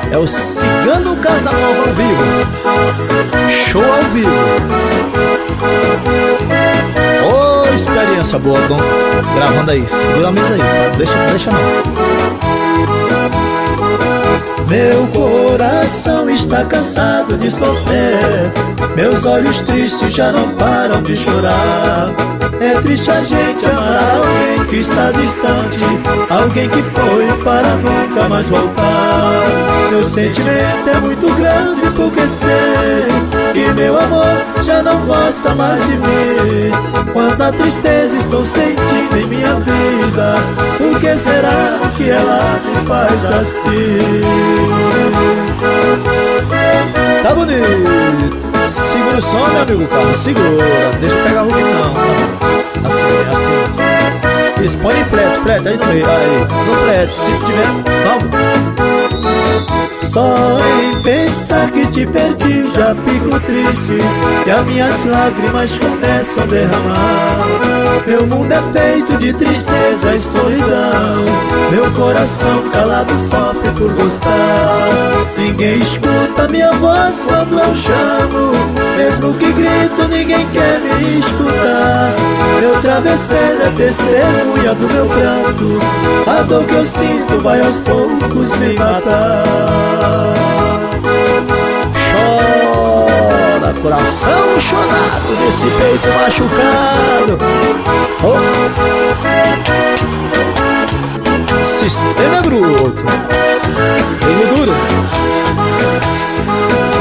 É o Cigano Casa Nova ao vivo. Show ao vivo. Ô, experiência boa, Dom. Gravando aí, segura a mesa aí, tá? Deixa não. Meu coração está cansado de sofrer, meus olhos tristes já não param de chorar. É triste a gente amar alguém que está distante, alguém que foi para nunca mais voltar. Meu sentimento é muito grande porque sei que meu amor já não gosta mais de mim. Quanta tristeza estou sentindo em minha vida, por que será que ela me faz assim? Tá bonito. Segura o som, meu amigo Carlos, segura. Deixa eu pegar o ritmo não. Assim. Isso, põe em frete aí no meio. Aí, no frete, se tiver, vamos. Só em pensar que te perdi já fico triste, e as minhas lágrimas começam a derramar. Meu mundo é feito de tristeza e solidão, meu coração calado sofre por gostar. Ninguém escuta minha voz quando eu chamo, mesmo que grito ninguém quer me escutar. Meu travesseiro é testemunha do meu pranto, a dor que eu sinto vai aos poucos me matar. Chora, coração chorado desse peito machucado. Oh. Sistema bruto, jogo duro.